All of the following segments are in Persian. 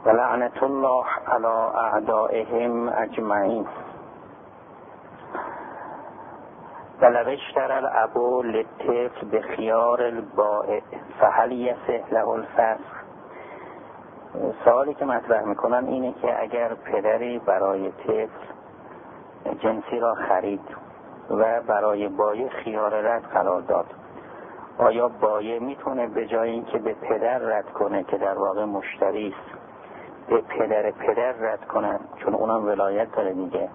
و لعنت الله علی اعدائهم اجمعین. ولو اشتری الاب للطفل بخیار البائع فهل یصح له الفسخ؟ سوالی که مطرح میکنن اینه که اگر پدری برای طفل جنسی را خرید و برای بایع خیار رد قرار داد، آیا بایع میتونه به جای اینکه به پدر رد کنه که در واقع مشتری است، به پدر رد کنه چون اونم ولایت داره دیگه،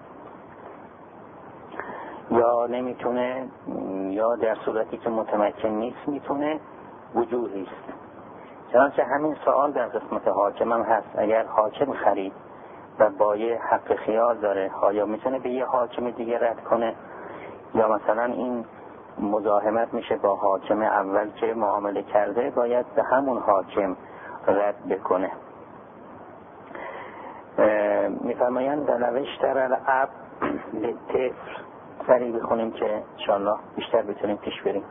یا نمیتونه، یا در صورتی که متمکن نیست میتونه؟ وجوهی است. چنانچه همین سوال در قسمت حاکم هم هست. اگر حاکم خرید و بایع حق خیار داره، آیا میتونه به یه حاکم دیگه رد کنه، یا مثلا این مزاحمت میشه با حاکم اول که معامله کرده، باید به همون حاکم رد بکنه؟ میفرمایند ولو اشتری الاب للطفل، سریع بخونیم که انشاءالله بیشتر بتونیم پیش بریم.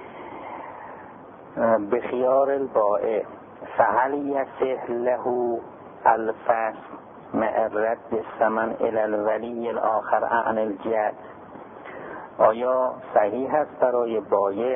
بخیار البائع فهل یصح له الفسخ مع رد الثمن الی الولی الاخر عن الجد؟ آیا صحیح است برای بایع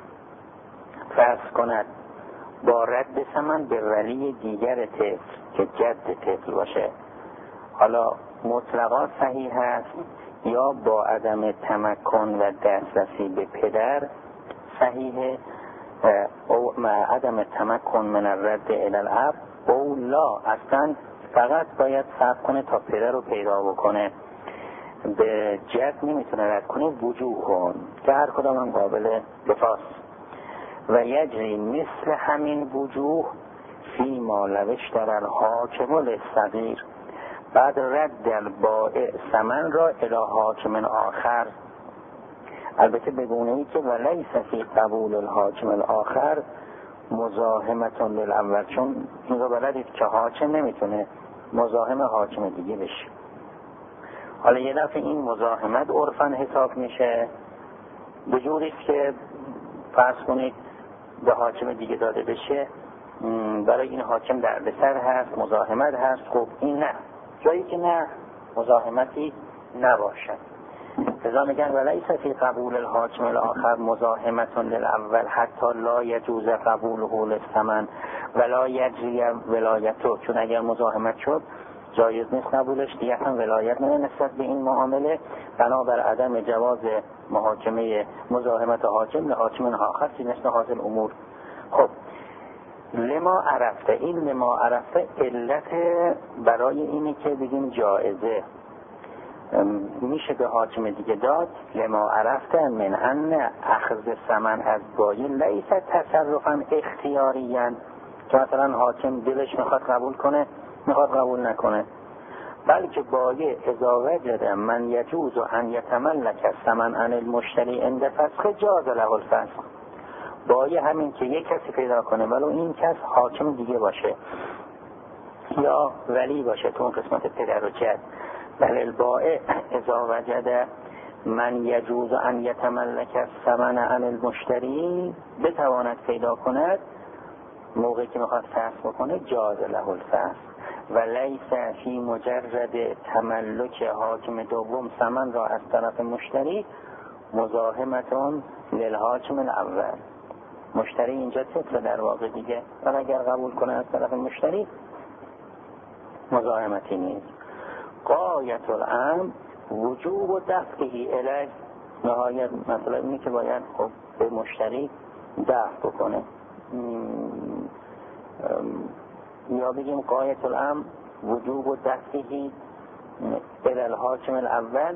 فسخ کند با رد ثمن به ولی دیگر طفل که جد طفل باشه؟ حالا مطلقا صحیح است یا با عدم تمکن و دسترسی به پدر صحیحه، او مع عدم تمکن من الرد الی الاب، او لا، اصلا فقط باید صبر کنه تا پدر رو پیدا بکنه، به جد نمیتونه رد کنه، وجوه کن که هر کدام هم قابل دفاع و یجری مثل همین وجوه فی ما لو اشتری الحاکم للصغیر بعد رد البائع ثمن را الی حاکم آخر، البته به گونه‌ای که ولیس فی قبول الحاکم الاخر مزاحمة للاول، چون این رو بلدید که حاکم نمیتونه مزاحم حاکم دیگه بشه. حالا یه دفعه این مزاحمت عرفاً حساب میشه به جوریست که فرض کنید به حاکم دیگه داده بشه، برای این حاکم دردسر هست، مزاحمت هست. خب این نه، جایی که نه مزاحمتی نباشد. لذا میگن ولیس فی قبول الحاکم الاخر مزاحمة للاول حتی لا یجوز قبوله للثمن ولا یجری ولایته، چون اگر مزاحمت شد جایز نیست قبولش، دیگه هم ولایت نه نسبت به این معامله، بنابر عدم جواز محاکمه مزاحمت حاکم لحاکم آخر فی مثل هذه الامور. خب لما عرفته، این لما عرفته علت برای اینه که بگیم جایزه میشه به حاکم دیگه داد. لما عرفته من ان اخذ ثمن از بایع لیس تصرفا اختیاریا، که مثلا حاکم دلش میخواد قبول کنه میخواد قبول نکنه، بلکه بایع اذا وجد من یجوز ان یتملک الثمن عن المشتری عند فسخ جاز له الفسخ. بایع همین که یک کسی پیدا کنه ولو این کس حاکم دیگه باشه یا ولی باشه تو اون قسمت پدر و جد، بل البائع اذا وجد من یجوز ان یتملک الثمن عن المشتری، بتواند پیدا کند موقعی که میخواد فسخ بکنه جاز له الفسخ و لیس فی مجرد تملک حاکم دوم ثمن را از طرف مشتری مزاحمتون للحاکم الاول. مشتری اینجا طفل در واقع دیگه، و اگر قبول کنه از طرف مشتری مزاحمتی نیست. غایت الامر وجوب دفعه الیه، نهایت مثلا اینه که باید خب به مشتری دفع بکنه، یا بگیم غایت الامر وجوب دفعه الی الحاکم الاول،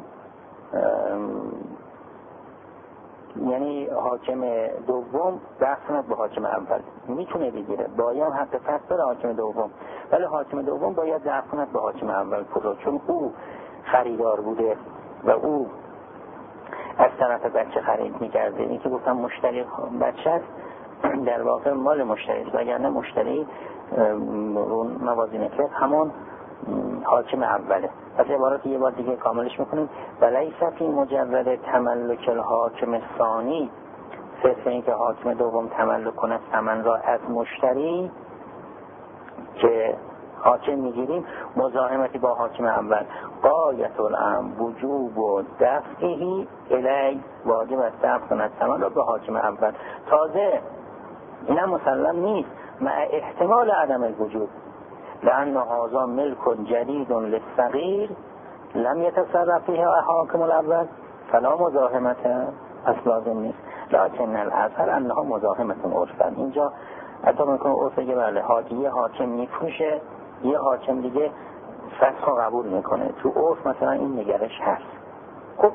یعنی حاکم دوم دفع به حاکم اول میتونه بگیره، باید حق فسخ داره حاکم دوم، ولی حاکم دوم باید دفع کند به حاکم اول کجا؟ چون او خریدار بوده و او از طرف بچه خرید میکرده. این که گفتم مشتری بچه است در واقع مال مشتری است، وگرنه مشتری موازین که همون حاکم اوله. پس عبارت یه بار دیگه کاملش میکنیم. ولیس فی مجرد تملک الحاکم الثانی، صرف این که حاکم دوم تملک کنه ثمن را از مشتری، که حاکم میگیریم مزاحمتی با حاکم اول، غایت الامر وجوب و دفعه الی، واجب است دفع کند ثمن را به حاکم اول. تازه اینم مسلم نیست مع احتمال عدم الوجود، لأن هذا ملک جدید للصغیر لم يتصرف فيه حاکم الاول فلا مزاحمت، اصلا لازم نیست. لكن الاصل انها مزاحمت عرفا. اینجا حتی میکنه عرف بگه بله یه حاکم میفروشه، یه حاکم دیگه فسخ قبول میکنه، تو عرف مثلا این نگرش هست. خب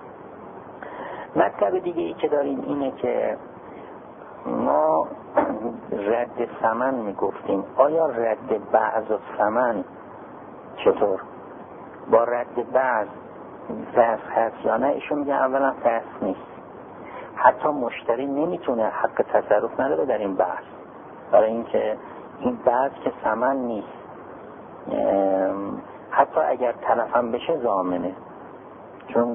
مطلب دیگه ای که داریم اینه که ما رد ثمن میگفتیم، آیا رد بعض و ثمن چطور؟ با رد بعض فسخ هست یا نه؟ ایشون میگه اولا فسخ نیست، حتی مشتری نمیتونه حق تصرف نداره در این بحث، برای اینکه این بعض که ثمن نیست، حتی اگر تلف هم بشه ضامنه، چون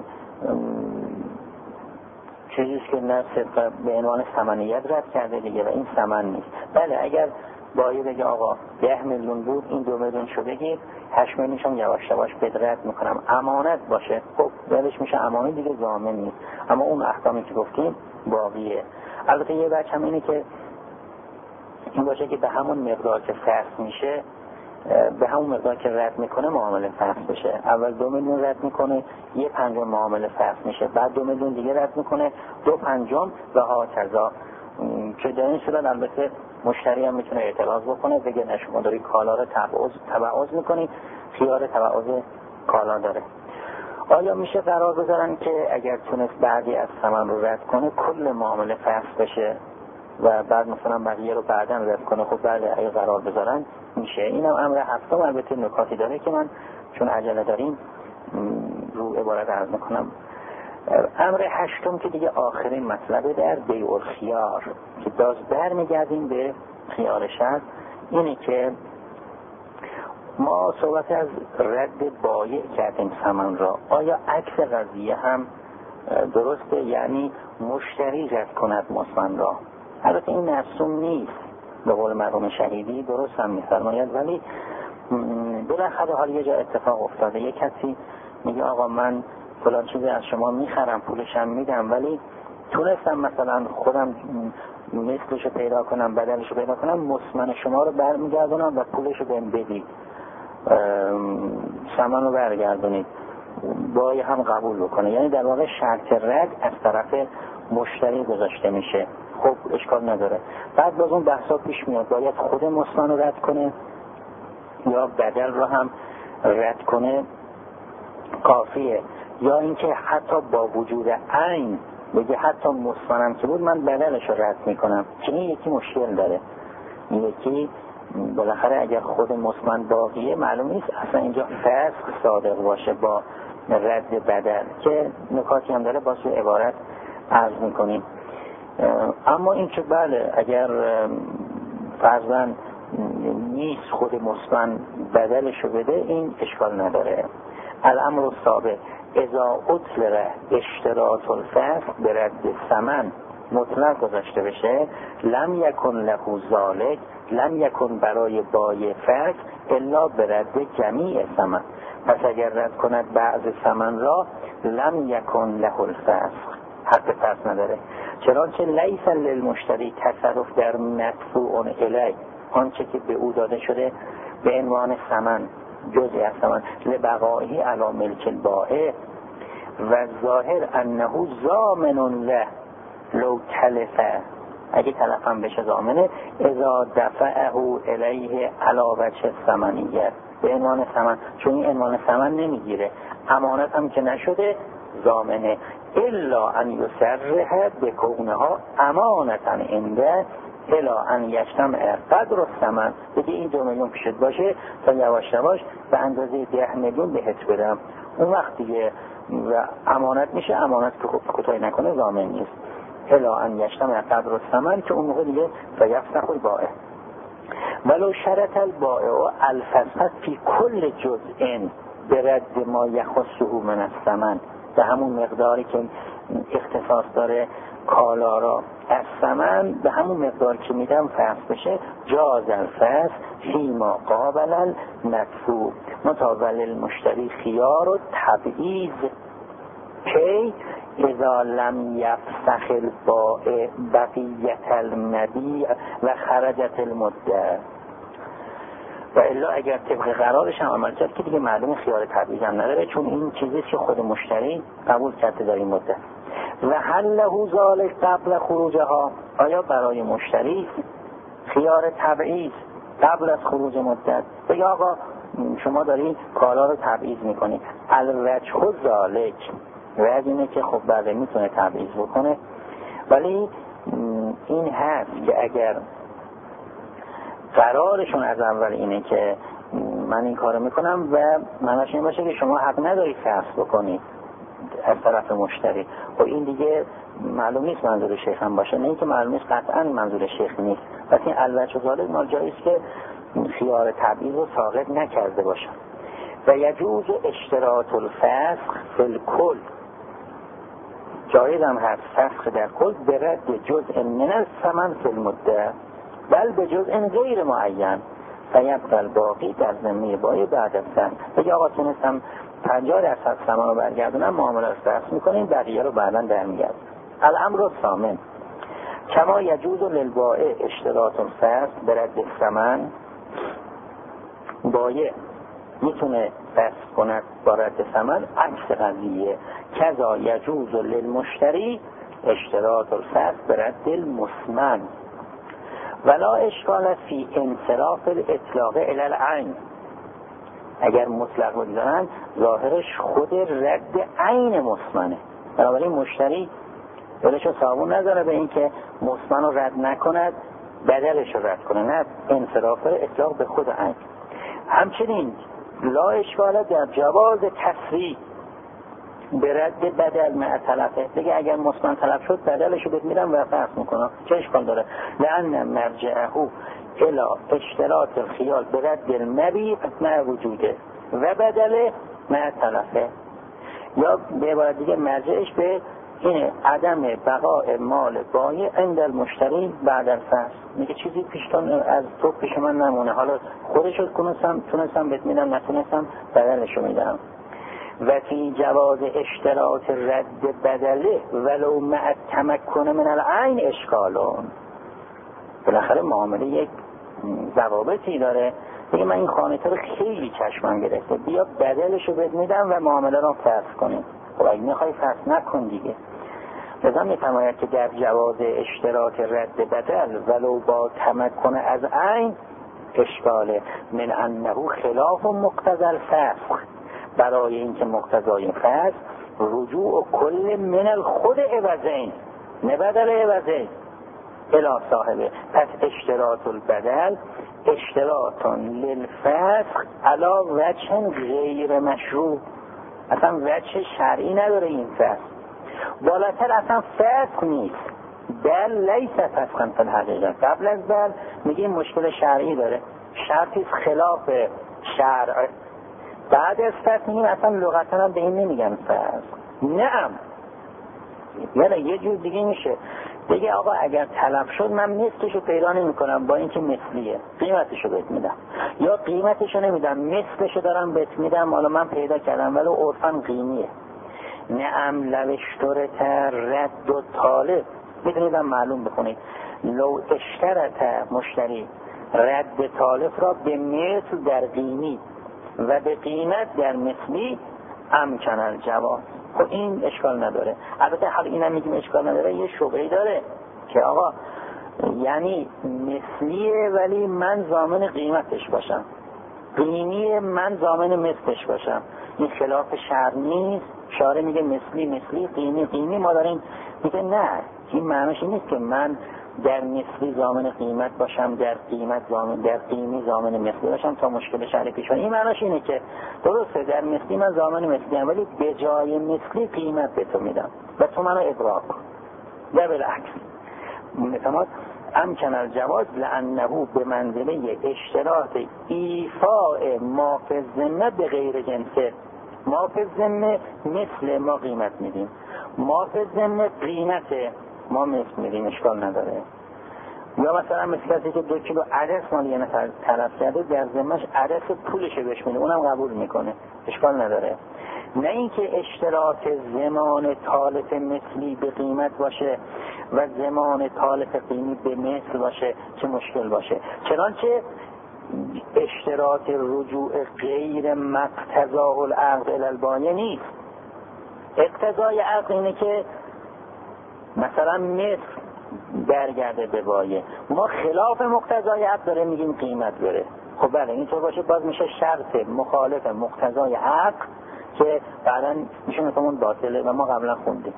چیزیست که نه صدق به عنوان ثمنیت رد کرده دیگه و این ثمن نیست. بله اگر بایی بگه آقا 10 میلیون بود این 2 میلیون شو بگید 8 میلیونشم یواش یواش رد میکنم، امانت باشه، خب دلش میشه امانت دیگه، ضامن نیست. اما اون احکامی که گفتیم باقیه. البته یه بچه هم اینه که این باشه که به همون مقدار که فسخ میشه، به همون مقدار که رد میکنه معامله فسخ بشه. اول 2 میلیون رد میکنه، 1/5 معامله فسخ میشه، بعد 2 میلیون دیگه رد میکنه، 2/5 و هاکذا. که در این صورت البته مشتری هم میتونه اعتراض بکنه، بگه نه شما داری کالا رو تبعوض میکنی، خیار تبعوض کالا داره. آیا میشه قرار بذارن که اگر تونست بعضی از ثمن رو رد کنه کل معامله فسخ بشه و بعد مثلا بقیه رو بعداً رد کنه؟ خب بله اگه قرار بذارن میشه. اینم امر هفتم. البته نکاتی داره که من چون عجله داریم رو عبارت عرض میکنم. امر هشتم که دیگه آخرین مطلبه در بیع الخیار که باز برمیگردیم به خیار شرط، اینه که ما صحبت از رد بایع کردیم ثمن را. آیا عکس قضیه هم درسته؟ یعنی مشتری رد کند مصمم را. البته این مرسوم نیست، به قول مرحوم شهیدی درست هم می‌فرماید، ولی بالاخره حال یه جا اتفاق افتاده، یه کسی میگه آقا من فلان چیزی از شما میخرم پولشم میدم، ولی تونستم مثلا خودم مثلشو پیدا کنم، بدلشو پیدا کنم، مصمم شما رو برمیگردونم و پولشو بهم بدید، ثمن رو برگردونید، بایی هم قبول بکنه. یعنی در واقع شرط رد از طرف مشتری گذاشته میشه. خب اشکال نداره. بعد باز اون بحثا پیش میاد، باید خود مصمم رو رد کنه یا بدل رو هم رد کنه کافیه، یا اینکه حتی با وجود عین بگه حتی مصمم که بود من بدلش رو رد میکنم، که این یکی مشکل داره. این یکی بالاخره اگر خود مصمم باقیه معلوم نیست اصلا اینجا فسخ صادق باشه با رد بدل، که نکاتی هم داره باز عبارت عرض میکنیم. اما این که بله اگر فرضاً نیست خود مصمم بدلشو بده، این اشکال نداره. الامر السابع اذا اطلق اشتراط الفسخ به رد ثمن مطلق گذاشته بشه، لم یکن له ذالک، لم یکن برای بایع فسخ الا به رد جمیع ثمن. پس اگر رد کند بعض ثمن را لم یکن له الفسخ، حق فسخ نداره. چنانچه لیس للمشتری تصرف در مدفوع الی، آنچه که به او داده شده به عنوان ثمن جزئی از ثمن، لبقائه علی ملک البائع و ظاهر انه ضامن له لو تلف، اگه تلف هم بشه ضامنه، اذا دفعه الیه علی وجه ثمنیت، به عنوان ثمن، چون این عنوان ثمن نمیگیره، امانت هم که نشده ضامنه، الا ان یصرح بکونها امانتا عنده الا ان یجتمع قدر الثمن، بگه این 2 میلیون پیشت باشه تا یواش یواش به اندازه 10 میلیون بهت بدم، اون وقت دیگه و امانت میشه، امانت که کوتاهی نکنه ضامن نیست. الا ان یجتمع قدر الثمن، که اون موقع دیگه فیفسخ البائع. ولو شرط البائع الفسخ فی کل جزء برد ما یخصه من الثمن، به همون مقداری که اختصاص داره کالا را از ثمن، به همون مقدار که میدم فسخ بشه، جاز الفسخ فیما قابل المدفوع متاول المشتری خیار و تبعیض کی اذا لم یفسخ البائع بقیت المبیع و خرجت المده. و الا اگر طبق قرارش هم عمل کرد که دیگه معلوم خیار تبعیض هم نداره، چون این چیزی که خود مشتری قبول کرده در این مدت. و هل له ذلک قبل خروجها، آیا برای مشتری خیار تبعیض قبل از خروج مدت؟ بگه آقا شما داری کالا رو تبعیض میکنی، الوجه ذالک، وجه اینه که خب بله میتونه تبعیض بکنه، ولی این هست که اگر قرارشون از اول اینه که من این کارو میکنم و معناش این باشه که شما حق نداری فسخ بکنید از طرف مشتری، خب این دیگه معلوم نیست منظور شیخ هم باشه، نه اینکه معلوم نیست، قطعا منظور شیخ نیست، پس این الوجه ذالک مال جایی است که خیار تبعیض رو ساقط نکرده باشه. و یجوز اشتراط الفسخ فی الکل، جایز هم هست فسخ در کل به رد جزء من الثمن فی المده بل به جزء غیر معین فیبقى الباقی در ذمه بایع بعد از فسخ. بگه آقا تونستم 50% ثمن رو برگردونم، معامله رو فسخ میکنیم، بقیه رو بعدا در میگرد. الامر الثامن کما یجوز للبائع اشتراط الفسخ به رد الثمن، بایع میتونه فسخ کند با رد ثمن عکس قضیه، کذا یجوز للمشتری اشتراط الفسخ به رد المثمن ولا اشکال فی انصراف الاطلاق الی العین. اگر مطلق بگذارن ظاهرش خود رد عین مثمنه، بنابراین مشتری دلشو صابون نداره به این که مثمن رو رد نکند بدلش رو رد کنه، نه انصراف اطلاق به خود عین. همچنین لا اشکال در جواز تسریع به رد بدل مع تلفه، دیگه اگر مثمن تلف شد بدلشو بهت میدم و فسخ میکنم، چه اشکال داره؟ لأن مرجعه الى اشتراط الخیال به رد المبیع مع وجوده و بدل مع تلفه، یا به عبارت دیگه مرجعش به اینه عدم بقاء مال بایع عند المشتری بعد الفسخ، میگه چیزی از تو پیش من نمونه، حالا خودشو تونستم بهت میدم، نتونستم بدلشو میدم. و فی جواز اشتراط رد بدله ولو مع تمکن من العین اشکالون. بالاخره معامله یک ضوابطی داره، دیگه من این خانه رو خیلی چشمم گرفته، بیا بدلشو بهت میدم و معامله رو فسخ کنیم. خب اگه میخوای فسخ نکن دیگه. لذا میفرماید که در جواز اشتراط رد بدل ولو با تمکن از عین اشکاله من انه خلاف مقتضی الفسخ، برای اینکه مقتضای فسخ رجوع کل من الخود عوضین نه بدل عوضین الی صاحبه، پس اشتراط البدل اشتراط للفسخ علی وجه غیر مشروع، اصلا وجه شرعی نداره این فسخ، بالاتر اصلا فسخ نیست، بل لیس فسخا فی الحقیقه. قبل از بل میگیم مشکل شرعی داره، شرطی خلاف شرع، بعد از فسخ میگیم اصلا لغتا هم به این نمیگن فسخ. نعم یعنی یه جور دیگه میشه بگه آقا اگر تلف شد من مثلشو پیدا نمی کنم با اینکه مثلیه قیمتشو بهت میدم، یا قیمتشو نمیدم مثلشو دارم بهت میدم، حالا من پیدا کردم ولی عرفاً قیمیه. نعم لوشترت رد و طالب، میتونیدم معلوم بکنید لو اشترت مشتری رد طالب را به مثل در قیمی و به قیمت در مثلی امکن الجواز، خب این اشکال نداره. البته حالا اینم میگیم اشکال نداره، یه شبهه‌ای داره که آقا یعنی مثلیه ولی من ضامن قیمتش باشم، قیمیه من ضامن مثلش باشم، این خلاف شرع نیست. شارع میگه مثلی قیمی ما داریم، میگه نه این معنیش این نیست که من در مثلی ضامن قیمت باشم، در قیمی ضامن مثلی باشم تا مشکل شرعی پیش بیاد. این معنیش اینه که درسته در مثلی من ضامن مثلی ام ولی به جای مثلی قیمت به تو میدم و تو منو ابراق کن، یا بالعکس. مثلا امکن الجواز لانه به منزله اشتراط ایفاء ما فی الذمه به غیر جنسه، ما فی الذمه مثل ما قیمت میدیم، ما فی الذمه قیمت ما مثل میدیم، اشکال نداره. یا مثلا مثل کسی که 2 کیلو عدس مال یه نفر طلب کرده، در ذمه‌اش عدس پولشه بهش میده، اونم قبول میکنه، اشکال نداره. نه اینکه اشتراط زمان تالف مثلی به قیمت باشه و زمان تالف قیمی به مثل باشه که مشکل باشه. چنانچه اشتراط رجوع غیر مقتضا العقد الی البایع نیست. اقتضای عقد اینه که مثلا مثل برگرده به بایع، ما خلاف مقتضای عقد داره میگیم قیمت بره. خب بله اینطور باشه باز میشه شرط مخالف مقتضای عقد که بعدا میشه مثلا باطله و ما قبلا خوندیم.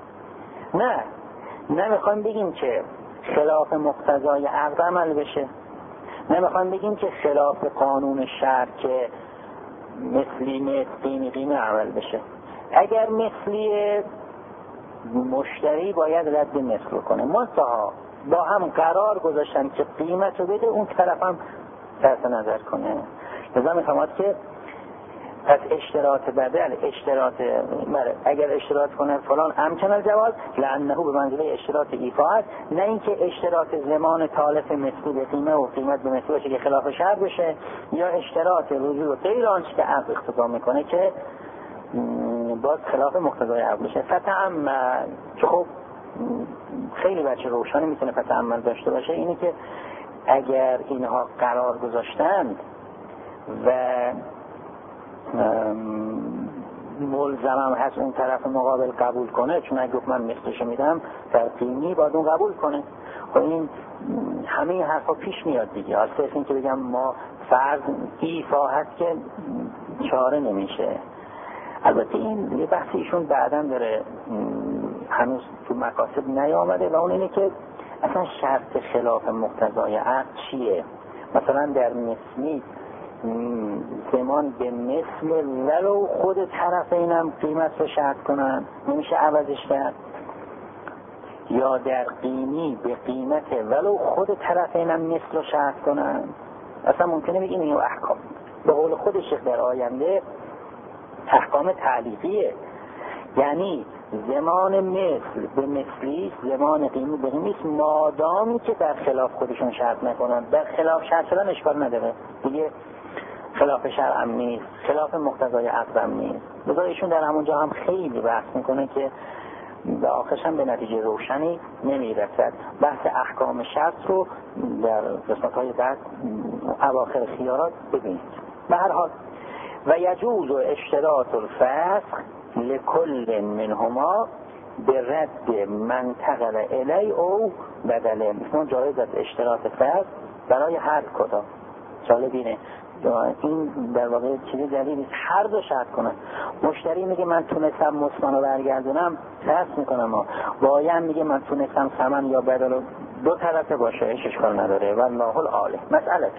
نه میخوایم بگیم که خلاف مقتضای عقد عمل بشه، نمیخوایم بگیم که خلاف قانون شرع که مثلی قیمه عمل بشه. اگر مثلی مشتری باید رد مثل کنه، منتها با هم قرار گذاشتن که قیمت رو بده، اون طرف هم صرف نظر کنه. لذا میفهمد که پس اشتراط بدل اگر اشتراط کنه فلان امکن الجواز لانه به منزله اشتراط ایفا است، نه اینکه اشتراط زمان تالف مثلی به قیمه و قیمت به مثلی باشه که خلاف شرع بشه، یا اشتراط رجوع غیر آنچه که عقد اقتضا میکنه که باز خلاف مقتضای عقد بشه. فتأمل که خب خیلی بچه روشنی میتونه فتأمل داشته باشه، اینه که اگر اینها قرار گذاشتند و ملزمم هست اون طرف مقابل قبول کنه، چون اگه من مثلشو میدم در قیمی باید اون قبول کنه. خب این همه این حرفا پیش میاد دیگه. صرف این که بگم ما فرض ایفا هست که چاره نمیشه. البته این یه بحث ایشون بعداً داره، هنوز تو مکاسب نیامده، و اون اینه که اصلا شرط خلاف مقتضای عقد چیه. مثلا در مثلی زمان به مثل ولو خود طرفینم قیمت رو شرط کنن، نمیشه عوضش کرد، یا در قیمی به قیمت ولو خود طرفینم مثل رو شرط کنن. اصلا ممکنه بگیم این احکام به قول خود شیخ در آینده احکام تعلیقیه، یعنی زمان مثل به مثلی، زمان قیمی به قیمی، مادامی که در خلاف خودشون شرط نکنن. در خلاف شرط شدن اشکال نداره دیگه، خلاف شرع هم نیست، خلاف مقتضای عقد هم نیست. بذار ایشون در همونجا هم خیلی بحث میکنه که به آخرش هم به نتیجه روشنی نمیرسد. بحث احکام شرط رو در قسمت‌های بعد اواخر خیارات ببینید. به هر حال و یجوز اشتراط الفسخ لکل منهما به رد منتقل الی او بدله. مثلا جایز است اشتراط فسخ برای هر کدام. جالب اینه این در واقع چیزی دلیل نیست، هر دو شرط کنن. مشتری میگه من تونستم مسکن برگردونم، فسخ میکنم. بایع میگه من تونستم ثمن یا بدل، دو طرفه باشه، اشکال نداره. والله العالی. مسئله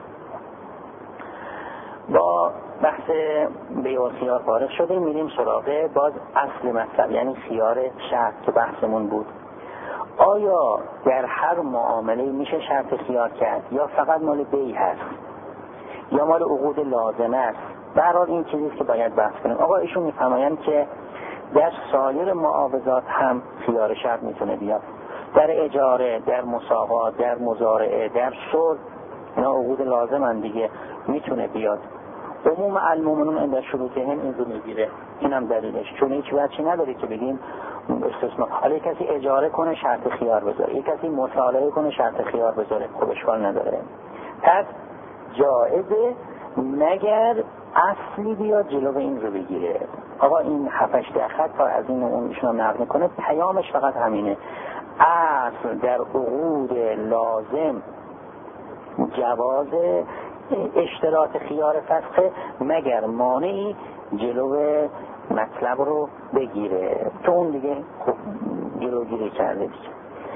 با بحث بیع و خیار فارغ شدیم، میریم سراغ باز اصل مطلب، یعنی خیار شرط که بحثمون بود. آیا در هر معامله میشه شرط خیار کرد یا فقط مال بیع هست یا مال عقود لازمه است؟ به هر حال این چیزیست که باید بحث کنیم. آقا ایشون میفرمایند که در سایر معاوضات هم خیار شرط میتونه بیاد، در اجاره، در مساقات، در مزارعه، در صلح، اینا عقود لازمن دیگه، میتونه بیاد. عموم المؤمنون عند شروطهم این رو میگیره. اینم دلیلش، چون هیچ وجهی نداره که بگیم استثناء. حالا یک کسی اجاره کنه شرط خیار بذاره، یک کسی مصالحه کنه شرط خیار بذاره، خب اشکال نداره. پس جایزه مگر اصلی بیاد جلو این رو بگیره. آقا این 7-8 خط تا از این و اون ایشون نقل میکنه، پیامش فقط همینه. اصل در عقود لازم جواز اشتراط خیار فسخ مگر مانعی جلو مطلب رو بگیره، تو اون دیگه خب جلوگیری کرده دیگه.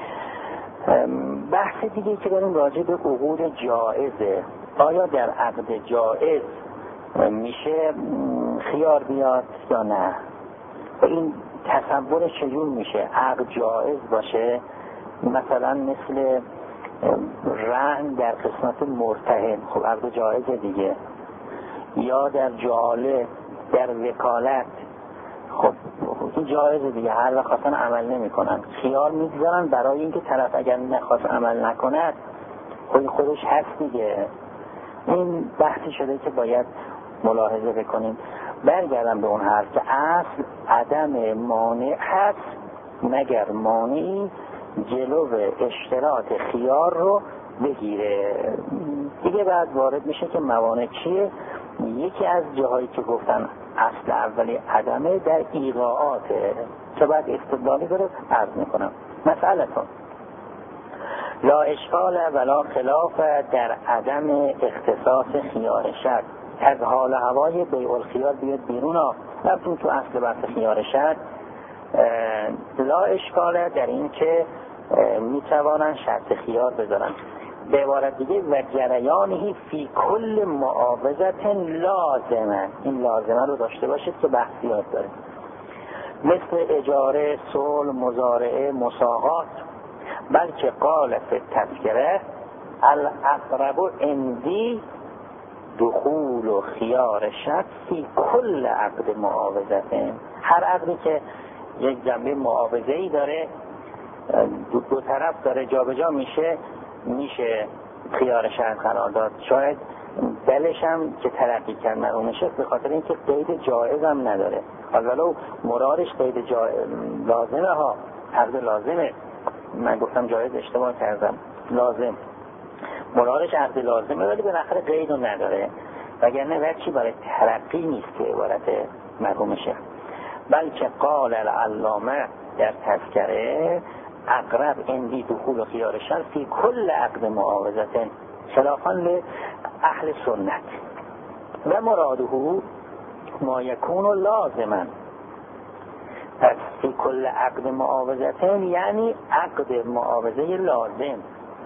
بحث دیگه که داریم راجع به عقود جائزه. آیا در عقد جائز میشه خیار بیاد یا نه؟ این تصورش چجور میشه؟ عقد جائز باشه، مثلا مثل رهن در قسمت مرتهن، خب عقد جائز دیگه، یا در جعاله، در وکالت، خب این جایزه دیگه، هر وقت خواستن عمل نمی کنن، خیار میگذارن برای اینکه طرف اگر نخواست عمل نکند خودش هست دیگه. این بحثی شده که باید ملاحظه بکنیم. برگردم به اون حرف که اصل عدم مانع هست مگر مانعی جلو اشتراط خیار رو بگیره. دیگه بعد وارد میشه که موانع چیه. یکی از جاهایی که گفتن اصل اولی عدمه در ایقاعاته که بعد استدلالی داره عرض میکنم. مسئلتون لا اشکال ولا خلاف در عدم اختصاص خیار شرط. از حال هوای بیع الخیار بیاد بیرون ها. رفتیم تو اصل بحث خیار شرط. لا اشکال در این که میتوانن شرط خیار بذارن. به عبارت دیگه و جریانهی فی کل معاوضت لازمه. این لازمه رو داشته باشید که بحثیات داره، مثل اجاره، صلح، مزارعه، مساقات. بلکه قال فی التذکره الاقرب عندی دخول و خیار شرط فی کل عقد معاوضته. هر عقدی که یک جنبه معاوضه‌ای داره، دو طرف داره جابجا میشه خیار شرط قرار داد. شاید دلش هم که ترقی کرد مرونشه به خاطر اینکه قید جایز هم نداره. ولو مرادش قید لازمه ها، عقد لازمه. من گفتم جایز، اشتباه کردم، لازم. مرادش عقد لازمه ولی بالاخره قید رو نداره، وگرنه وچی برای ترقی نیست که عبارت مرحومشه. بلکه قال العلامه در تذکره اقرب اندی دخول و خیار شرط فی کل عقد معاوضت خلافا لأهل سنت و مراده ما یکون لازما. پس فی کل عقد معاوضت یعنی عقد معاوضه لازم،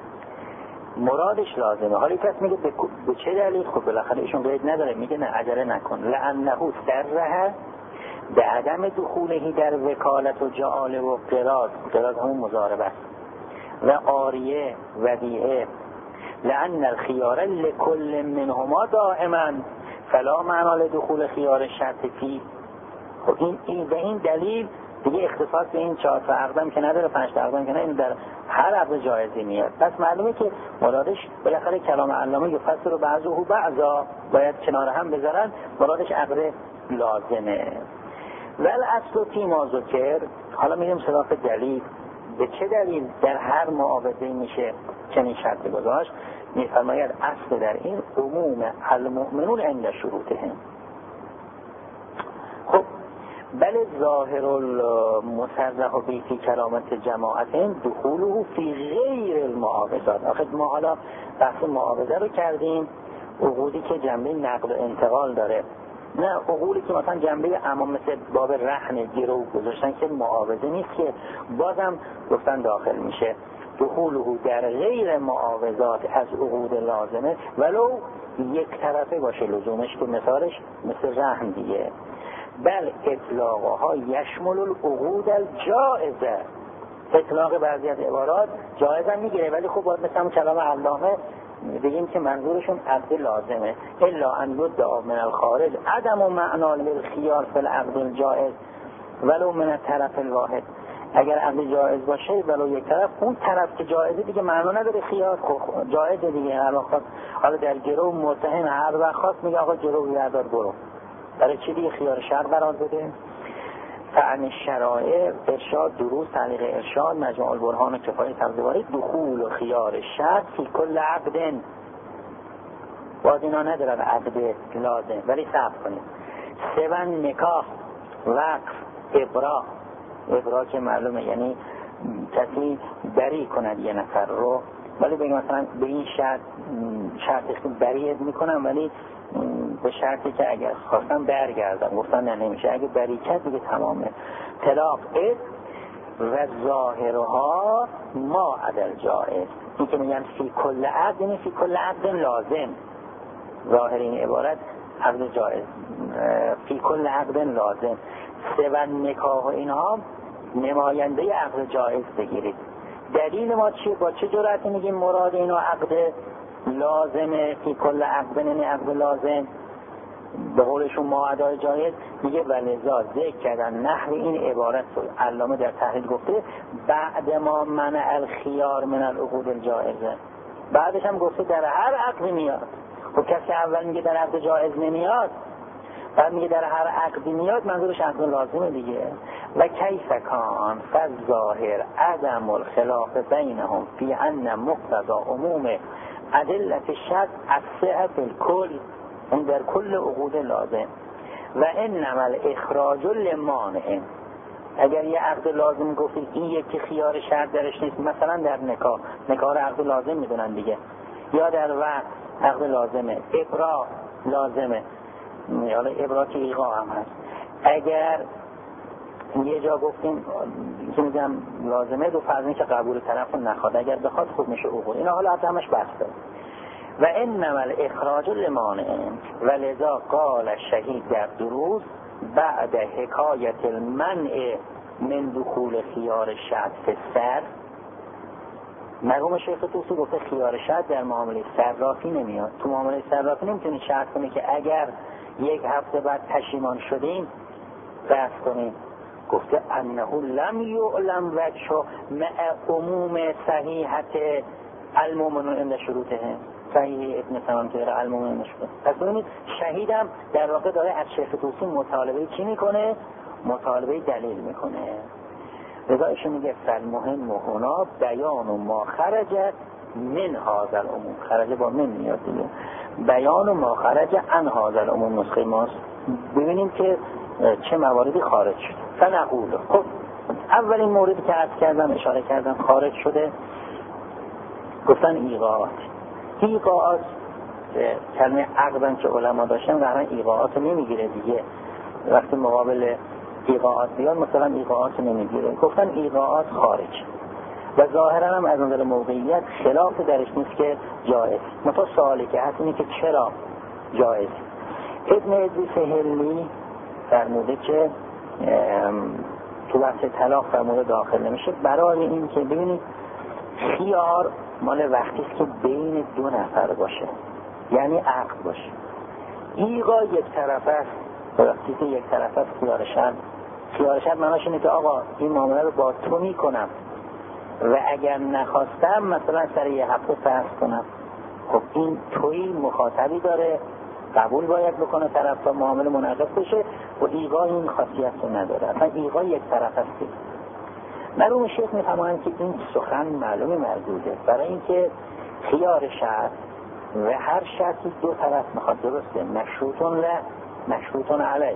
مرادش لازمه. حالا کس میگه به چه دلیل؟ خب بالاخره ایشون قید نداره، میگه نه عجله نکن. لانه سرها به عدم دخولهی در وکالت و جعاله و قراض همون مضاربه است و عاریه ودیعه. لان الخیار لکل منهما دائما فلا معنا لدخول خیار شرط فی. خب این به این دلیل دیگه اختصاص به این 4 تا عقدم که نداره، 5 تا عقدم که نداره، این در هر عقد جایزی میاد. پس معلومه که مرادش بالاخره کلام علامه یفسر بعضه بعضا باید کنار هم بذارن، مرادش عقد لازمه. ول اصل فی ما ذکر. حالا میریم سراغ دلیل. به چه دلیل در هر معاوضه میشه چنین شرطی گذاشت؟ میفرماید اصل در این عموم المؤمنون عند شروطهم. خب بل ظاهر المصرح به فی کلامت جماعت دخوله فی غیر المعاوضات. آخه ما حالا بحث معاوضه رو کردیم، عقودی که جنبه نقل و انتقال داره، نه عقودی که مثلا جنبه عموم مثل باب رهن گرو گذاشتن که معاوضه نیست، که بازم گفتن داخل میشه. دخوله در غیر معاوضات از عقود لازمه ولو یک طرفه باشه لزومش، که مثالش مثل رهن دیگه. بل اطلاقها یشمل العقود الجائزه. اطلاق بعضی از عبارات جایز هم میگیره، ولی خب باید مثل کلام علامه بگیم که منظورشون عقد لازمه. الا ان یدعا من الخارج عدم معنا للخیار فی العقد الجائز ولو من الطرف الواحد. اگر عقد جایز باشه ولو یک طرف، اون طرف که جایزه دیگه معنا نداره خیار، خب جایزه دیگه. هر وقت حالا در گرو متهم هر وقت خواست میگه آقا گرو بردار برو، برای چی دیگه خیار شر قرار بده؟ فعن الشرائع ارشاد دروس تعلیق ارشاد مجموع البرهان و کفایه تبذیواری دخول و خیار شر فی کل عقد. باز اینا ندارن عقد لازم، ولی صبر کنید. 7 نکاح، وقف، ابرا که معلومه یعنی کسی بری کند یه نفر رو، ولی بگیم مثلا به این شرطش بریت میکنم، ولی به شرطی که اگر خواستم برگردم. گفتن نه نمیشه، اگه بری کرد دیگه تمامه. طلاق و ظاهرها ما عدل جائز. این که میگن فی کل عقد یعنی فی کل عقد لازم. ظاهر این عبارت عقد جائز، فی کل عقد لازم. 7 نکاح و اینها نماینده عقد جائز بگیرید. دلیل ما چیه؟ با چه جرأتی میگیم مراد اینو عقد لازمه؟ فی کل عقد یعنی عقد لازم، به قولشون معادای جایز. میگه ولذا ذکر کردن نحو این عبارت علامه در تحلیل گفته بعد ما منع الخیار من العقود الجائزه. بعدش هم گفته در هر عقدی میاد. خب کسی اول میگه در عقد جایز نمیاد، بعد میگه در هر عقدی میاد، منظورش عقد لازمه دیگه. و کیف کان فالظاهر عدم الخلاف بینهم فی ان مقتضی عموم ادله الشرط الصحة الکل، اون در کل عقود لازم. و انما الاخراج لمانع، اگر یه عقد لازم گفتید این یکی خیار شرط درش نیست، مثلا در نکاح عقد لازم میدونن دیگه، یا در وقت عقد لازمه، ابراء لازمه، حالا ابراء که ایقاع هم هست. اگر یه جا گفتیم که میگم لازمه، دو فرض که قبول طرف رو نخواد، اگر بخواد خوب میشه عقود. اینا حالا همش بسته. و انما الاخراج لمانع ولذا قال الشهید در دروس بعد حکایت المنع من دخول خیار شرط فی السر. مرحوم شیخ طوسی گفته خیار شرط در معامله صرافی نمیاد. تو معامله صرافی نمیتونی شرط کنی که اگر یک هفته بعد پشیمان شدیم بحث کنیم. گفته انه لم یعلم وجه مع عموم صحیحت المؤمنون عند شروطهم، صحیح ابن تمام که داره المؤمنون شده. پس ببینید شهیدم در واقع داره از شیخ طوسی مطالبه چی میکنه؟ مطالبه دلیل میکنه. لذا ایشون میگه فالمهم هنا بیان ما خرج من هذا العموم، خرج با من میاد دیگه، بیان ما خرج عن هذا العموم نسخه ماست. ببینیم که چه مواردی خارج شد. فنقول خب اولین موردی که عرض کردم اشاره کردم خارج شده، گفتن ایقاعات. ایقاعات کلمه عقدن که علما داشتن قرار ایقاعات نمیگیره دیگه، وقتی مقابل ایقاعات بیان مثلا ایقاعات نمیگیره. گفتن ایقاعات خارج و ظاهرا هم از نظر موقعیت خلاف درش نیست که جایز. مثلا سوالی که هست اینه که چرا جایز. ابن ادریس هلی فرموده که تو بحث طلاق فرموده داخل نمیشه، برای این که ببینید خیار مال وقتی است که بین دو نفر باشه، یعنی عقد باشه. ایقا یک طرف است، وقتی که یک طرف است خیار شرط معناش اینه که آقا این معامله رو با تو میکنم و اگر نخواستم مثلا سر یه هفته فرض کنم. خب این توی مخاطبی داره، قبول باید بکنه طرف تا معامله منعقد بشه، و ایقا این خاصیت رو نداره. اصلا ایقا یک طرف است. مرحوم شیخ میفرمایند که این سخن معلومه مردوده، برای اینکه خیار شرط و هر شرطی دو طرف میخواد، درسته، مشروطون علیه،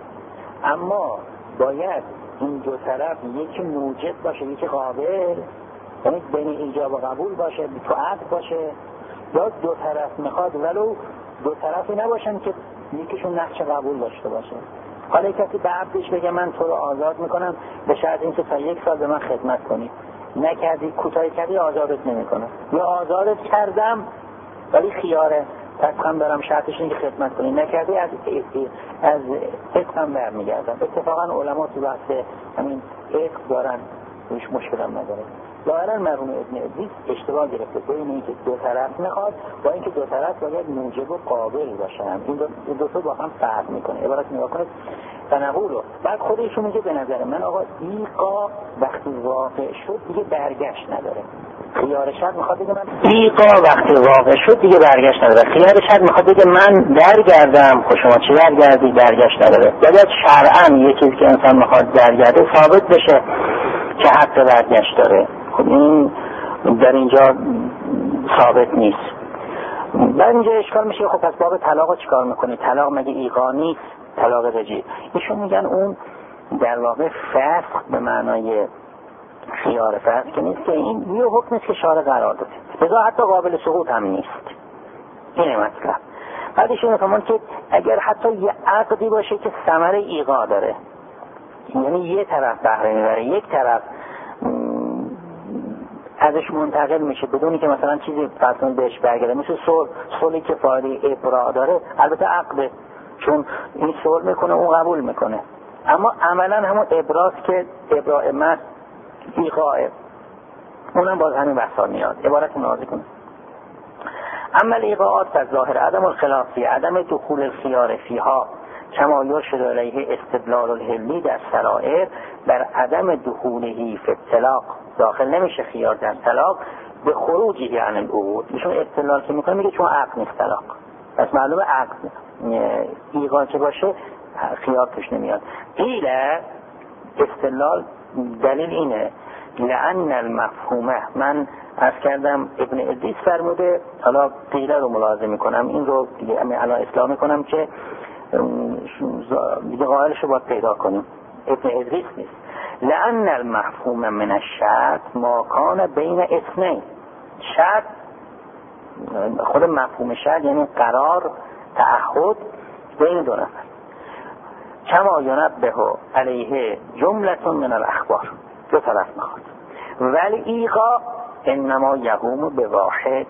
اما باید این دو طرف یکی موجب باشه یکی قابل، یعنی بین ایجاب و قبول باشه، تو عقد باشه، یا دو طرف میخواد ولو دو طرفی نباشن که یکیشون نقش قبول داشته باشه. حالا کسی به عبدش بگه من تو رو آزاد میکنم به شرط اینکه تا 1 سال به من خدمت کنی، نکردی کوتاهی کردی آزادت نمیکنم، یا آزادت کردم ولی خیاره پس هم دارم شرطش اینکه خدمت کنی، نکردی از عقد برمیگردم. اتفاقا علما تو بحث همین عقد دارن روش مشکل هم نداره. ظاهرا مرحوم ابن ادریس اشتباه گرفته بین اینکه دو طرف میخواد با اینکه دو طرف باید موجب و قابل باشن. این دو تا با هم فرق میکنه. عبارت نگاه کنید فنقولو. بعد خودشون میگه به نظر من آقا ایقا وقتی واقع شد دیگه برگشت نداره. خیار شرط میخواد بگه من ایقا وقتی واقع شد دیگه برگشت نداره. خیار شرط میخواد بگه من درگردم، خب شما چه برگردی؟ برگشت نداره. باید شرعاً یه چیزی که انسان میخواد برگرده ثابت بشه که حق برگشت داره. خب این در اینجا ثابت نیست. بعد اینجا اشکال میشه خب پس باب طلاق چیکار میکنی؟ طلاق مگه ایقا نیست؟ طلاق رجعی. ایشون میگن اون در واقع فسخ به معنای خیار فسخ که نیست، که این یه حکم نیست که شارع قرار داده، لذا حتی قابل سقوط هم نیست. اینه مطلب. بعد ایشون میگن که اگر حتی یه عقدی باشه که ثمره ایقا داره، یعنی یه طرف بهره میبره یک طرف ازش منتقل میشه بدونی که مثلا چیزی فرضاً بهش برگرده، مثل صلحی که فایده ابراء داره، البته عقده چون این صلح میکنه اون قبول میکنه، اما عملا همون ابراست که ابراء مس ایقاء، اونم باز همین بحثا میاد. عبارت نازی کنه اما ایقاعات در ظاهر عدم الخلافی عدم دخول الخیار فیها کما یرشد علیه استدلال الحلی در سرائر بر عدم دخولهی فی الطلاق، داخل نمیشه خیار در طلاق به خروجی عن العقود. ایشون استدلال که میکنه میگه چون عقد نیست طلاق، پس معلومه عقد ایقاع که باشه خیار توش نمیاد. قیل استدلال دلیل اینه لأن المفهومه، من عرض کردم ابن ادریس فرموده، حالا قیله رو ملاحظه میکنم، این رو دیگه الان اصلاح میکنم که دیگه قائلش رو باید پیدا کنیم، ابن ادریس نیست. لأن المفهوم من الشرط ما کان بین اثنین، شرط خود مفهوم شرط یعنی قرار تعهد بین دو نفر، کما ینبه علیه جملة من الاخبار، دو طرف میخواد، ولی ایقاع انما یقوم به واحد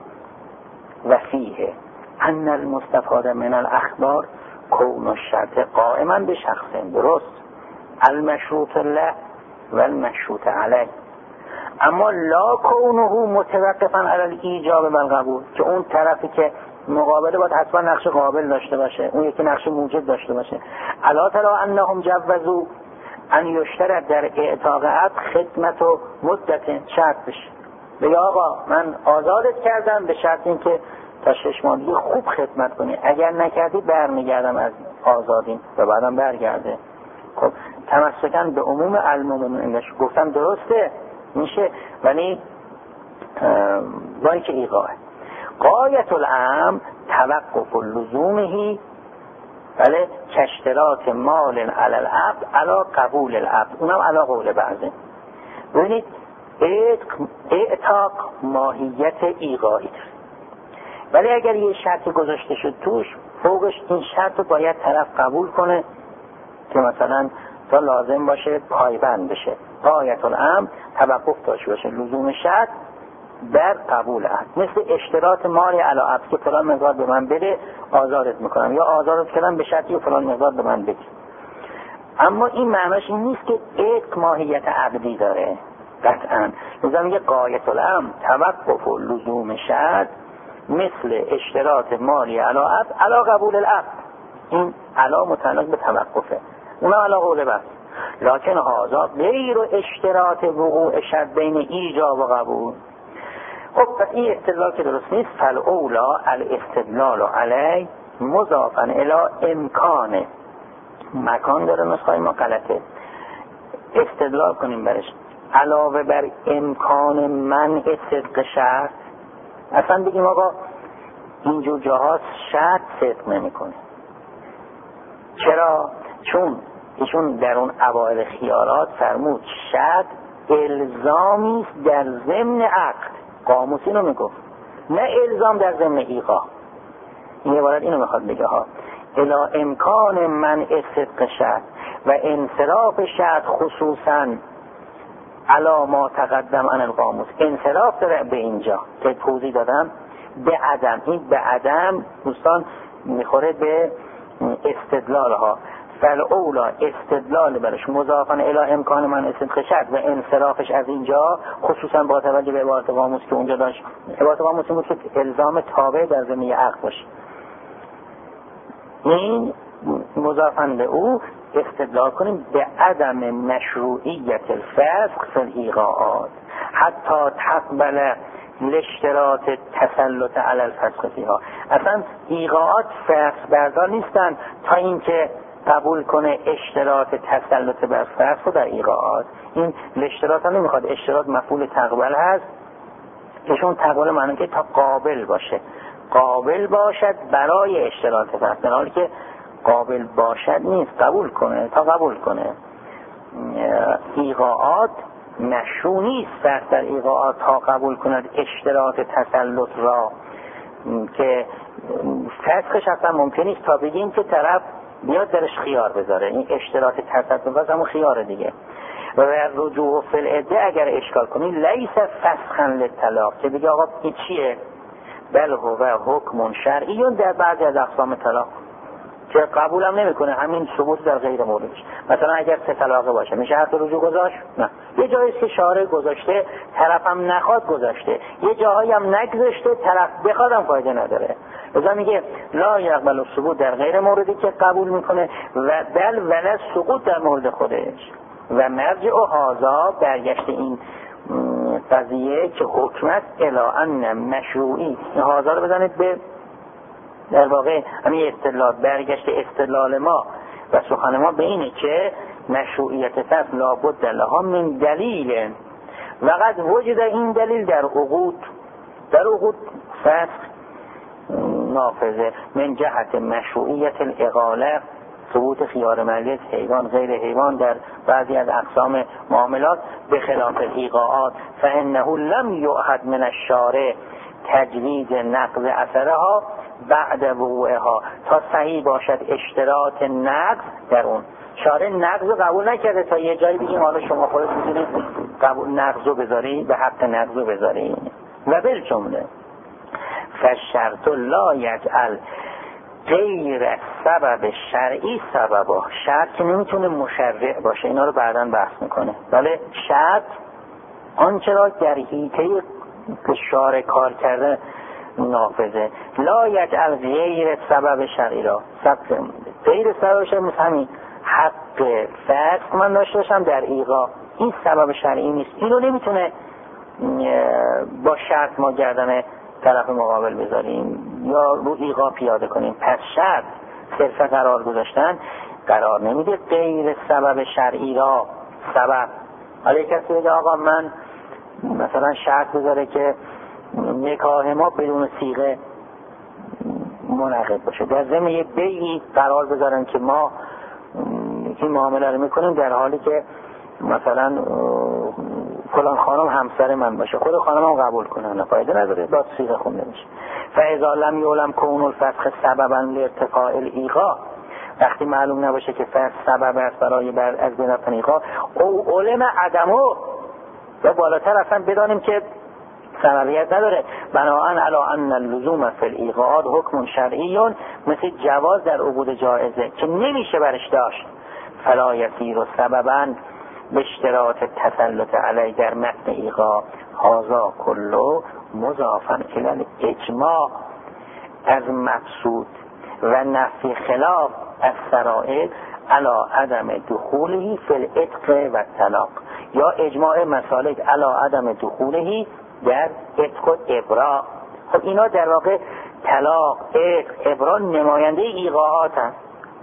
و فیه ان المستفاد من الاخبار کون الشرط قائما به شخص، درست، المشروط له و المشروط علیه، اما لا کونه متوقفا علی الایجاب و القبول، که اون طرفی که مقابله باید حتما نقش قابل داشته باشه، اون یکی نقش موجب داشته باشه. الا تری انهم جوزوا ان یشترط در اعتاق عبد خدمت و مدت، شرط بشه، بگه آقا من آزادت کردم به شرط این که تا 6 ماه دیگه خوب خدمت کنی، اگر نکردی برمیگردم از آزادین و بعدم برگرده. خب تمسکن به عموم المؤمنین گفتم درسته میشه، ولی با اینکه ایقاعه. غایت الامر توقف لزومه، بله، کاشتراط مال علی العبد علی قبول العبد، اونم علی قول بعضه. ببینید اعتاق ماهیت ایقاعی داره، ولی اگر یه شرط گذاشته شد توش، فوقش این شرط رو باید طرف قبول کنه که مثلا تا لازم باشه پایبند بشه. غایت الامر توقف داشته باشه لزوم شرط در قبول عقد، مثل اشتراط مال علی عبد که فلان مقدار به من بده آزادت میکنم، یا آزادت کردم به شرطی و فلان مقدار به من بده. اما این معناش این نیست که عقد ماهیت عقدی داره قطعا. مثلا میگه غایت الامر توقف لزوم شرط مثل اشتراط مالی علی عبد علی قبول العقد، این علی متعلق به توقفه، اونا علی قول بس، لکن هذا غیر اشتراط وقوع شرط بین ایجاب و قبول. خب پس این استدلال که درست نیست، فالاولا الاستدلال علی مضافا الی امکان، مکان داره نسخه ما غلطه، استدلال کنیم برش علاوه بر امکان منع صدق شرط، اصلا بگیم آقا اینجور جاها شرط صدق نمیکنه. چرا؟ چون ایشون در اون اوائل خیارات فرمود شرط الزامی در ضمن عقد، قاموس اینو میگفت، نه الزام در ضمن ایقاع. این عبارت اینو میخواد بگه ها، الا امکان منع صدق شرط و انصراف شرط خصوصا علا ما تقدم عن القاموس، انصراف داره به اینجا که توضیح دادم، به عدم، این به عدم دوستان میخوره به استدلال ها، فالاولا استدلال برش مضافن الی امکان من صدق شرط و انصرافش از اینجا خصوصا با توجه به عبارت قاموس که اونجا داشت، عبارت قاموس بود که الزام تابع در ضمن عقد باشه، این مضافن به او استدلال کنیم به عدم مشروعیت الفسخ فی الایقاعات حتی تقبل لاشتراط تسلط علی الفسخ فیها. اصلا ایقاعات فسخ بردار نیستن تا اینکه قبول کنه اشتراط تسلط بر فسخ در ایقاعات. این لاشتراط هم نمیخواد، اشتراط مفعول تقبل هست، ایشون تقبل معنی که تا قابل باشه، قابل باشد برای اشتراط فسخ، در حالی که قابل باشد نیست، قبول کنه تا قبول کنه. ایقاعات مشروع نیست فسخ در ایقاعات تا قبول کند اشتراط تسلط را، که فسخش اصلا ممکن نیست تا بگیم که طرف بیاد درش خیار بذاره، این اشتراط تسلط همون خیاره دیگه. و رجوع فی العده اگر اشکال کنی لیس فسخا للطلاق، که بگه آقا این چیه، بل هو حکم شرعی در بعضی از اقسام طلاق که قبولم نمیکنه همین ثبوت در غیر موردش. مثلا اگر 3 طلاقه باشه میشه حق رجوع گذاشت؟ نه. یه جاییست که شارع گذاشته طرفم نخواد گذاشته، یه جاهایی هم نگذاشته طرف بخوادم فایده نداره، لذا میگه لا یقبل الثبوت در غیر موردی که قبول میکنه و بل ولا سقوط در مورد خودش. و مرجع و هازا برگشت این قضیه که حکمت الی ان مشروعی، این حاضر بزنید به در واقع همین استدلال، برگشت استدلال ما و سخن ما به اینه که مشروعیت فسخ لابد لها من دلیل و قد وجد این دلیل در عقود فسخ نافذه من جهت مشروعیت الاقاله، ثبوت خیار مجلس حیوان غیر حیوان در بعضی از اقسام معاملات به خلاف الایقاعات، فانه لم یعهد من الشارع تجویز نقض اثرها بعد وقوعها، تا صحیح باشد اشتراط نقض در اون. شارع نقض رو قبول نکرده تا یه جایی بگیم حالا شما خودت می‌دونید قبول نقض رو بذاری، به حق نقض رو بذاری. و بالجمله فالشرط لا یجعل غیر سبب شرعی سببا، شرط که نمیتونه مشرع باشه، اینا رو بعداً بحث میکنه. بله شرط آنچه را در حیطه شارع کار کرده نافذه، لا یجعل غیر سبب شرعی را، غیر سبب شرعی مثل همین حق فسخ من داشته باشم در ایقاع، این سبب شرعی نیست، اینو نمیتونه با شرط ما گردن طرف مقابل بذاریم یا رو ایقاع پیاده کنیم. پس شرط صرف قرار گذاشتن قرار نمیده غیر سبب شرعی را سبب. حالا کسی بگه آقا من مثلا شرط بذاره که نکاح ما بدون صیغه منعقد باشه، در ضمن یه بیعی قرار بذارن که ما این معامله رو میکنیم در حالی که مثلا فلان خانم همسر من باشه، خود خانم هم قبول کنن، فایده نداره، باید صیغه خونده میشه. فاذا لم یعلم کون الفسخ سببا لارتفاع الایقاع، وقتی معلوم نباشه که فسخ سبب است برای از بین رفتن ایقاع، او علم عدمو، و بالاتر اصلا بدانیم که سببیت نداره، بناهن علی ان اللزوم فی الایقاعات حکم شرعی، مثل جواز در عقود جائزه که نمیشه برش داشت، فلا یصیر سببا به اشتراط تسلط علی در متن ایقاع، هذا کله مضافا الی الاجماع از مقصود و نفی خلاف الشرائع علی عدم دخوله فی العتق و الطلاق، یا اجماع مسالک علی عدم دخوله در عتق و ابراء. خب اینا در واقع طلاق، عتق، ابراء نماینده ایقاعات هست،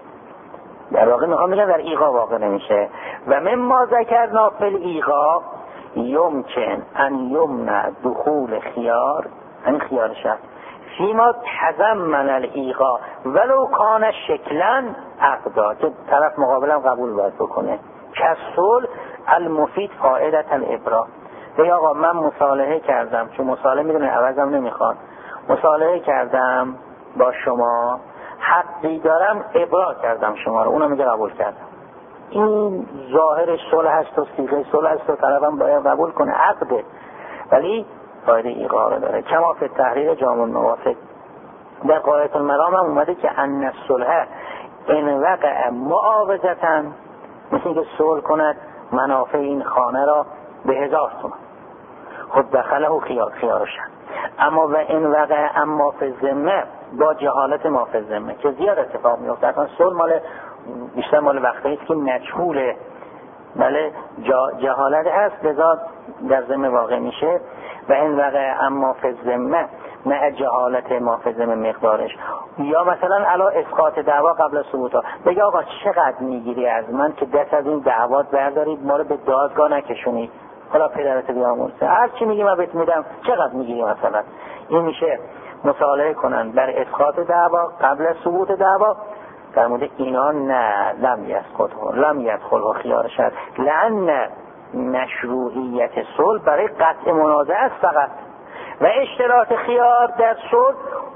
در واقع میخوام بگم در ایقاع واقع نمیشه. و مما ذکرنا فی الایقاع یمکن ان یمنع دخول خیار، این خیار شد فیما تضمن الایقاع ولو کان شکلا عقدا، که طرف مقابلم قبول باید بکنه، کسول المفید فائدة الابراء. بگه آقا من مصالحه کردم، چون مصالحه میدونه عوضم نمیخواد، مصالحه کردم با شما، حقی دارم ابراء کردم شما رو، اونم میگه قبول کردم. این ظاهر صلح هست و صیغه صلح هست و طرفم باید قبول کنه، عقده، ولی فایده ایقاع رو داره. کما فی تحریر جامع الموافق، در غایة المرام هم اومده که ان الصلح ان وقع معاوضة، مثل اینکه صلح کند منافع این خانه را به 1000 تومان، خود دخله و خیارشن. اما و این وقع اما فی الذمه، با جهالت ما فی الذمه که زیاد اتفاق میفته، اصلا صلح مال بیشتر مال وقتی است که مجهوله، بله جهالت هست لذا در ذمه واقع میشه. و این وقع اما فی الذمه نه جهالت ما فی الذمه مقدارش، یا مثلا علا اسقاط دعوا قبل از ثبوتها، بگه آقا چقدر میگیری از من که دست از این دعوات بردارید، ما رو به دادگاه نکشونید، حالا پدرت بیامرزه، هر چی میگی من بهت میدم، چقدر میگیری مثلا. این میشه مصالحه کنن بر اسقاط دعوا قبل از ثبوت دعوا. در مورد اینا نه، لم یدخل خیار شد، لأن مشروعیت صلح برای قطع منازعه است فقط، و اشتراط خیار در صلح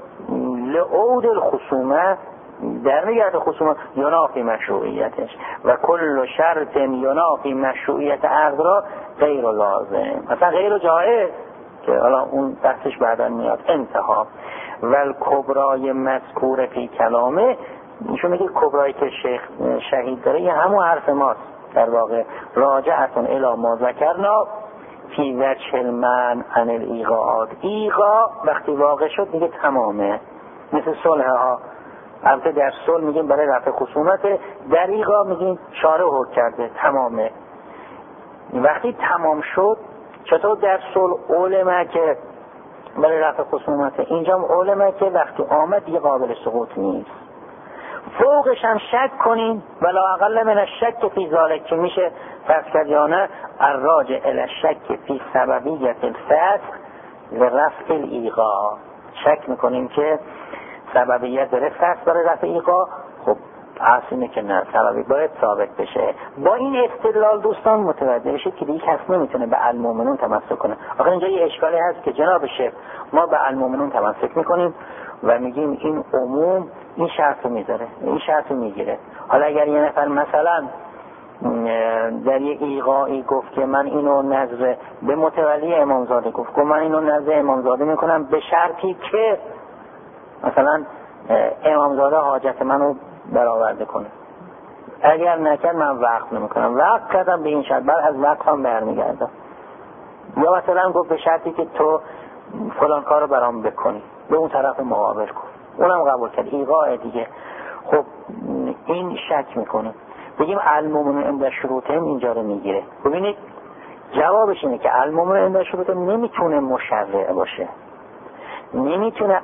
لعود الخصومه، در نگرد خصومه ینافی مشروعیتش، و کل شرط ینافی مشروعیت عقد را غیر لازم، مثلا غیر جایز که حالا اون بحثش بعدا میاد. انتها والکبرای مذکور فی کلامه، ایشون میگه کبرایی که شیخ شهید داره یه همون حرف ماست در واقع، راجعتون الی ما ذکرنا فی وجه المنع عن الایقاعات. ایقاع وقتی واقع شد دیگه تمامه، مثل صلح ها، البته در صلح میگیم برای رفع خصومت، در ایقاع میگیم شارع حکم کرده تمامه. وقتی تمام شد چطور در صلح علمه که برای رفع خصومته، اینجا علمه که وقتی آمد دیگه قابل سقوط نیست. فوقش هم شک کنین ولا اقل من الشک فی ذالک که میشه فرض کرد یا نه الراجع الی الشک فی سببیت الفسخ لرفع الایقاع. شک میکنیم که سببیت داره فسخ برای رفع ایقاع. خب اصل اینه که نه، سببی باید ثابت بشه. با این استدلال دوستان متوجه بشید که دیگه کس نمیتونه به المؤمنون تمسک کنه. آخه اینجا یه اشکالی هست که جناب شیخ ما به المؤمنون تمسک میکنیم و میگیم این عموم این شرط رو میذاره، این شرط رو میگیره. حالا اگر یه نفر مثلا در یه ایقاعی گفت که من اینو نظر به متولی امامزاده گفت من اینو نظر امامزاده میکنم به شرطی که مثلا امامزاده حاجت منو برآورده کنه، اگر نکرد من وقف نمیکنم. وقف کردم به این شرط، بعد از وقفم برمیگردم. یا مثلا گفت به شرطی که تو فلان کارو برام بکنی، به اون طرف مقابل کن، اونم قبول کرد، ایقاع دیگه. خب این شک میکنه، بگیم المؤمنون عند شروطهم اینجا رو میگیره. ببینید جوابش اینه که المؤمنون عند شروطهم نمیتونه مشرع باشه، نمیتونه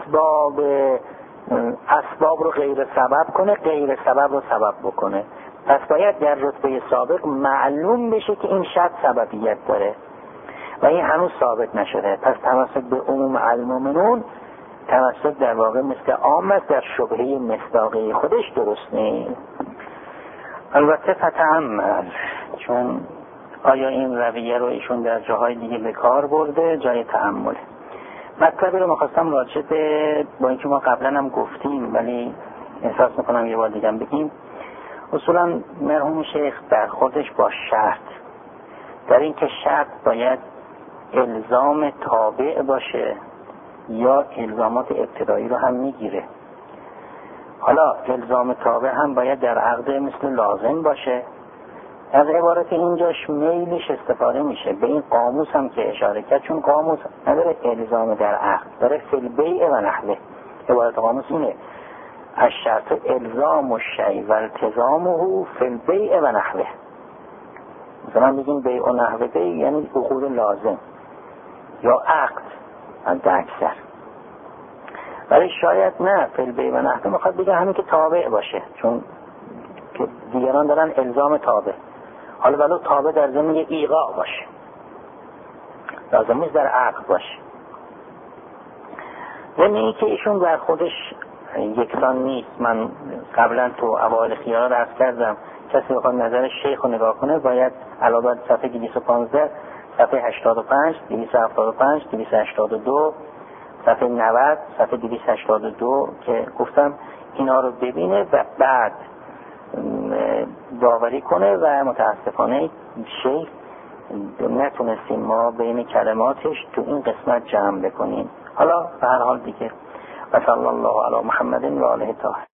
اسباب رو غیر سبب کنه، غیر سبب رو سبب بکنه. پس باید در رتبه سابق معلوم بشه که این شرط سببیت داره و این هنوز ثابت نشده. پس تمسک به عموم المؤمنون تمسک در واقع مثل عام است، در شبهه مصداقی خودش درست نیست. البته فتعمل، چون آیا این رویه رو ایشون در جاهای دیگه به کار برده، جای تأمله. مطلبی رو می‌خواستم راجع به با اینکه ما قبلا هم گفتیم ولی احساس میکنم یه بار دیگه هم بگیم. اصولا مرحوم شیخ در خودش با شرط در این که شرط باید الزام تابع باشه یا الزامات ابتدایی رو هم میگیره. حالا الزام تابع هم باید در عقد مثل لازم باشه. از عبارت اینجاش میلش استفاده میشه به این قاموس هم که اشاره کرد، چون قاموس نداره الزام در عقد، داره فی البیع و نحوه. عبارت قاموس اینه الشرط الزام الشیء و التزامه فی البیع و نحوه. مثلا بگیم بیع و نحوه بیع یعنی عقود لازم یا عقد از اکثر، ولی شاید نه فی البیع و نحوه میخواد بگه همین که تابع باشه، چون که دیگران دارن الزام تابع. حالا ولو تابع در ضمن ایقاع باشه، لازم نیست در عقد باشه. یعنی این که ایشون در خودش یکسان نیست. من قبلا تو اوایل خیارات عرض کردم کسی بخواد نظر شیخ رو نگاه کنه باید علاوه بر صفحه 215 صفحه 85 275 282 صفحه 90 صفحه 282 که گفتم اینا رو ببینه و بعد داوری کنه. و متاسفانه شیخ نتونستیم ما بین کلماتش تو این قسمت جمع بکنیم. حالا به هر حال دیگه و صلی الله علی محمد و آله طاهرین.